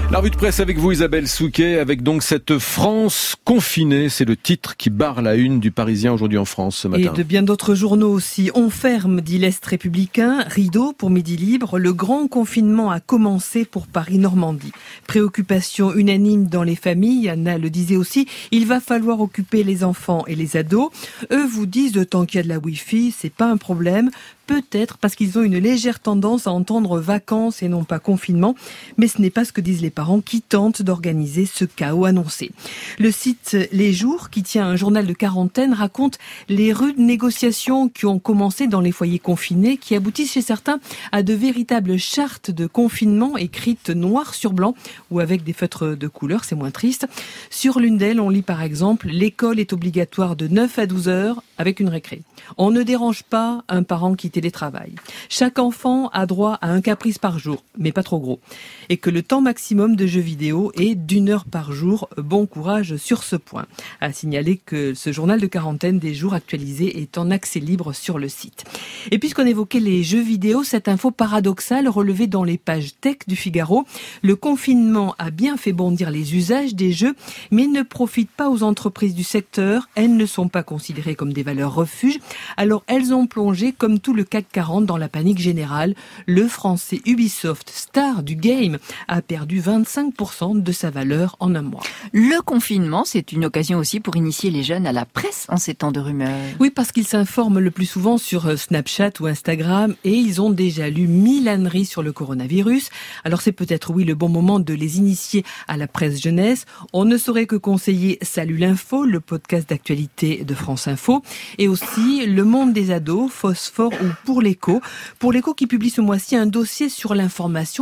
La revue de presse avec vous Isabelle Souquet, avec donc cette France confinée, c'est le titre qui barre la une du Parisien aujourd'hui en France ce matin. Et de bien d'autres journaux aussi. On ferme, dit l'Est républicain, rideau pour Midi Libre, le grand confinement a commencé pour Paris-Normandie. Préoccupation unanime dans les familles, Anna le disait aussi, il va falloir occuper les enfants et les ados. Eux vous disent, tant qu'il y a de la Wi-Fi, c'est pas un problème. Peut-être parce qu'ils ont une légère tendance à entendre vacances et non pas confinement, mais ce n'est pas ce que disent les parents qui tentent d'organiser ce chaos annoncé. Le site Les Jours, qui tient un journal de quarantaine, raconte les rudes négociations qui ont commencé dans les foyers confinés, qui aboutissent chez certains à de véritables chartes de confinement écrites noir sur blanc ou avec des feutres de couleur, c'est moins triste. Sur l'une d'elles, on lit par exemple « L'école est obligatoire de 9 à 12 heures avec une récré. On ne dérange pas un parent qui télétravaille. Chaque enfant a droit à un caprice par jour, mais pas trop gros. Et que le temps maximum de jeux vidéo est d'1 heure par jour. Bon courage sur ce point. À signaler que ce journal de quarantaine des jours actualisé est en accès libre sur le site. Et puisqu'on évoquait les jeux vidéo, cette info paradoxale relevée dans les pages tech du Figaro, le confinement a bien fait bondir les usages des jeux, mais ne profite pas aux entreprises du secteur. Elles ne sont pas considérées comme des valeurs refuges. Alors elles ont plongé, comme tout le CAC 40, dans la panique générale. Le français Ubisoft, star du game, a perdu 25% de sa valeur en un mois. Le confinement, c'est une occasion aussi pour initier les jeunes à la presse en ces temps de rumeurs. Oui, parce qu'ils s'informent le plus souvent sur Snapchat ou Instagram et ils ont déjà lu 1000 âneries sur le coronavirus. Alors c'est peut-être, oui, le bon moment de les initier à la presse jeunesse. On ne saurait que conseiller Salut l'info, le podcast d'actualité de France Info, et aussi Le Monde des ados, Phosphore ou Pour l'écho. Pour l'écho qui publie ce mois-ci un dossier sur l'information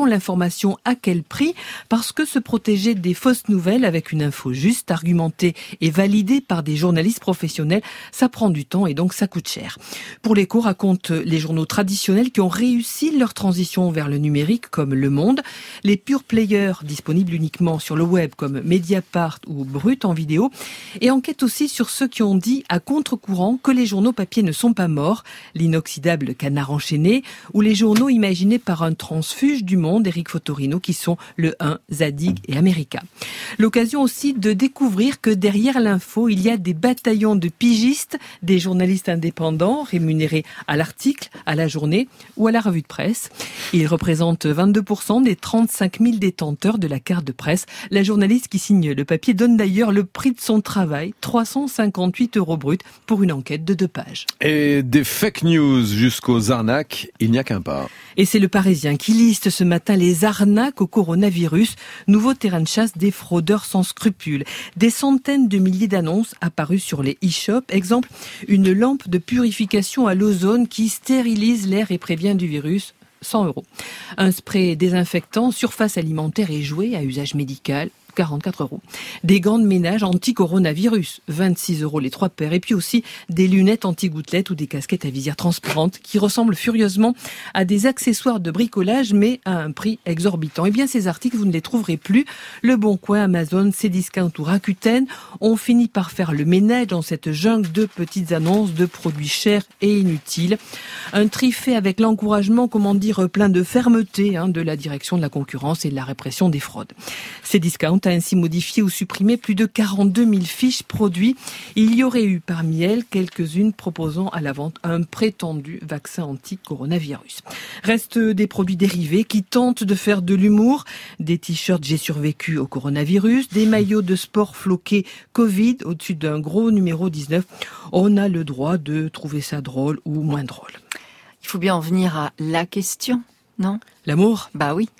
à quel prix? Parce que se protéger des fausses nouvelles avec une info juste, argumentée et validée par des journalistes professionnels, ça prend du temps et donc ça coûte cher. Pour l'écho raconte les journaux traditionnels qui ont réussi leur transition vers le numérique comme Le Monde, les pure players disponibles uniquement sur le web comme Mediapart ou Brut en vidéo, et enquête aussi sur ceux qui ont dit à contre-courant que les journaux papier ne sont pas morts, l'inoxydable Canard enchaîné, ou les journaux imaginés par un transfuge du Monde, Éric Fotorino, qui sont Le 1, Zadig et America. L'occasion aussi de découvrir que derrière l'info, il y a des bataillons de pigistes, des journalistes indépendants rémunérés à l'article, à la journée ou à la revue de presse. Ils représentent 22% des 35 000 détenteurs de la carte de presse. La journaliste qui signe le papier donne d'ailleurs le prix de son travail, 358 € brut, pour une enquête de 2 pages. Et des fake news jusqu'aux arnaques, il n'y a qu'un pas. Et c'est le Parisien qui liste ce matin les arnaques au coronavirus, nouveau terrain de chasse des fraudeurs sans scrupules. Des centaines de milliers d'annonces apparues sur les e-shops. Exemple, une lampe de purification à l'ozone qui stérilise l'air et prévient du virus. 100 €. Un spray désinfectant, surface alimentaire et jouets à usage médical. 44 €. Des gants de ménage anti-coronavirus, 26 € les 3 paires. Et puis aussi des lunettes anti-gouttelettes ou des casquettes à visière transparente qui ressemblent furieusement à des accessoires de bricolage, mais à un prix exorbitant. Eh bien, ces articles, vous ne les trouverez plus. Le Bon Coin, Amazon, Cdiscount ou Rakuten ont fini par faire le ménage dans cette jungle de petites annonces de produits chers et inutiles. Un tri fait avec l'encouragement, plein de fermeté de la direction de la concurrence et de la répression des fraudes. Cdiscount a ainsi modifié ou supprimé plus de 42 000 fiches produits. Il y aurait eu parmi elles quelques-unes proposant à la vente un prétendu vaccin anti-coronavirus. Restent des produits dérivés qui tentent de faire de l'humour. Des t-shirts J'ai survécu au coronavirus, des maillots de sport floqués Covid au-dessus d'un gros numéro 19. On a le droit de trouver ça drôle ou moins drôle. Il faut bien en venir à la question, non? L'amour? Bah oui.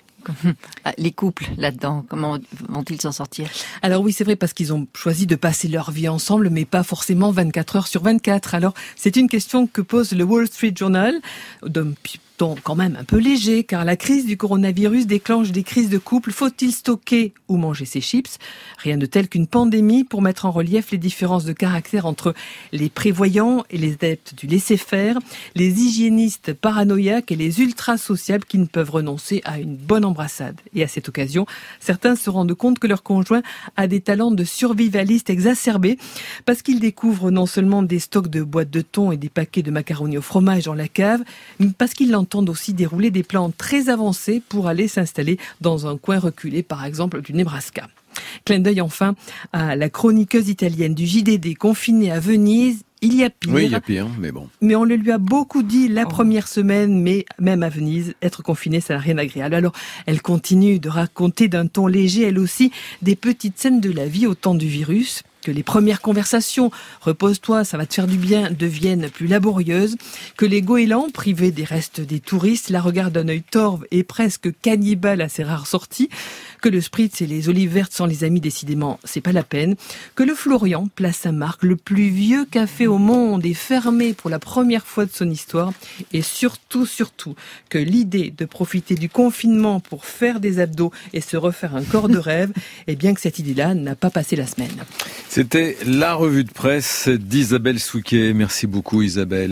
Les couples là-dedans, comment vont-ils s'en sortir? Alors oui, c'est vrai, parce qu'ils ont choisi de passer leur vie ensemble, mais pas forcément 24 heures sur 24. Alors c'est une question que pose le Wall Street Journal, d'un ton quand même un peu léger, car la crise du coronavirus déclenche des crises de couple. Faut-il stocker ou manger ses chips? Rien de tel qu'une pandémie pour mettre en relief les différences de caractère entre les prévoyants et les adeptes du laisser-faire, les hygiénistes paranoïaques et les ultra-sociables qui ne peuvent renoncer à une bonne embrassade. Et à cette occasion, certains se rendent compte que leur conjoint a des talents de survivaliste exacerbés, parce qu'ils découvrent non seulement des stocks de boîtes de thon et des paquets de macaroni au fromage dans la cave, mais parce qu'ils l'entendent entendent aussi dérouler des plans très avancés pour aller s'installer dans un coin reculé, par exemple du Nebraska. Clin d'œil enfin à la chroniqueuse italienne du JDD confinée à Venise. Il y a pire. Oui, il y a pire, mais bon. Mais on le lui a beaucoup dit la première semaine, mais même à Venise, être confinée, ça n'a rien d'agréable. Alors, elle continue de raconter d'un ton léger, elle aussi, des petites scènes de la vie au temps du virus. Que les premières conversations, repose-toi, ça va te faire du bien, deviennent plus laborieuses, que les goélands, privés des restes des touristes, la regardent d'un œil torve et presque cannibale à ses rares sorties, que le spritz et les olives vertes sans les amis, décidément, c'est pas la peine, que le Florian, place Saint-Marc, le plus vieux café au monde, est fermé pour la première fois de son histoire, et surtout, que l'idée de profiter du confinement pour faire des abdos et se refaire un corps de rêve, eh bien que cette idée-là n'a pas passé la semaine. C'était la revue de presse d'Isabelle Souquet. Merci beaucoup Isabelle.